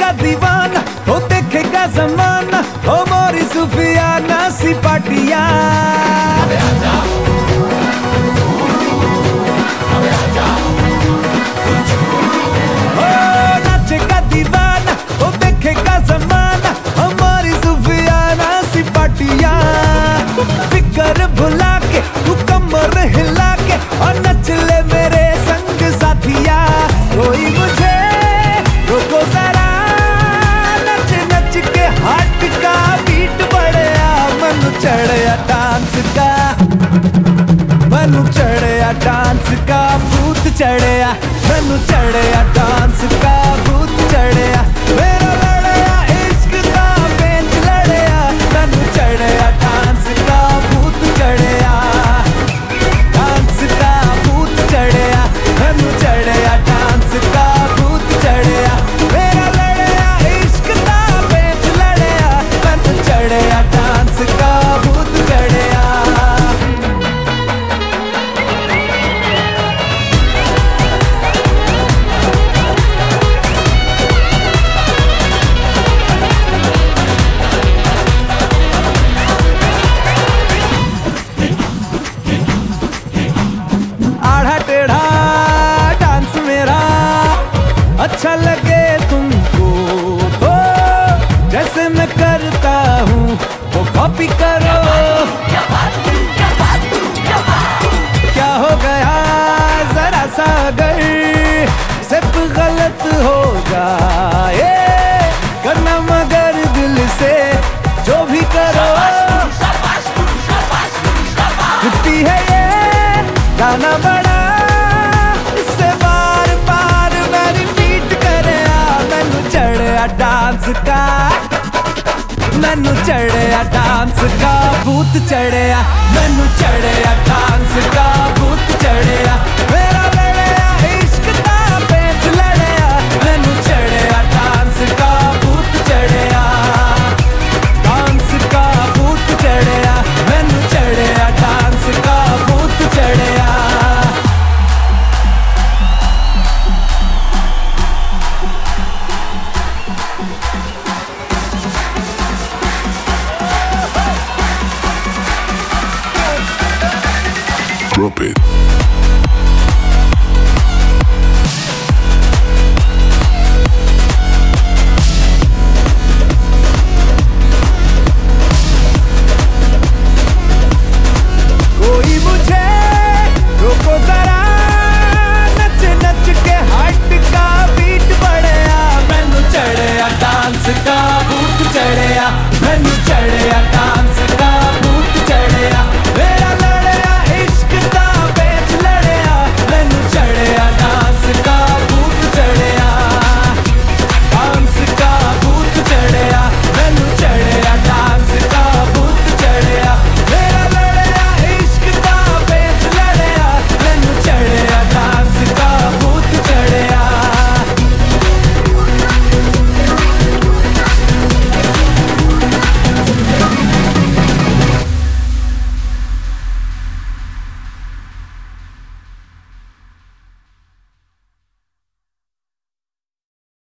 का दीवाना हो देखेगा जमाना हो मोरी सुफियाना सी पाटिया। नाचेगा दीवाना हो देखेगा जमाना हो मोरी सुफियाना सी पाटिया। फिकर भुला के तू कमर हिला के और नच ले मेरे संग साथिया। कोई मुझे रोको जरा नच नच के हार्ट का बीट बढ़िया। मनु चढ़िया डांस का मनु चढ़िया डांस का भूत चढ़िया। मनु चढ़िया डांस का भूत चढ़िया। मेरा लड़या इश्क का पेंच लड़या। मनु चढ़िया डांस का भूत चढ़िया। डांस का भूत चढ़िया। मनु चढ़िया डांस का भूत चढ़िया। मेरा लड़या इश्क का पेंच लड़या। मनु चढ़िया डांस का भूत चढ़िया। आड़ा टेढ़ा डांस मेरा अच्छा लगे तुमको तो जैसे मैं करता हूँ वो कॉपी करो। क्या हो गया जरा सा अगर सिर्फ गलत हो जाए करना मगर दिल से जो भी करो। छुट्टी है ये गाना बड़ा इससे बार बार मैं रिपीट करे। मैनू चढ़िया डांस का मैनू चढ़िया डांस का भूत चढ़िया। मैनू चढ़िया डांस का भूत चढ़िया। मेरा लड़या इश्क का पेंच लड़या। मैनू चढ़िया डांस का भूत चढ़िया। डांस का भूत चढ़िया। मैनू चढ़िया डांस का भूत चढ़िया। Drop it.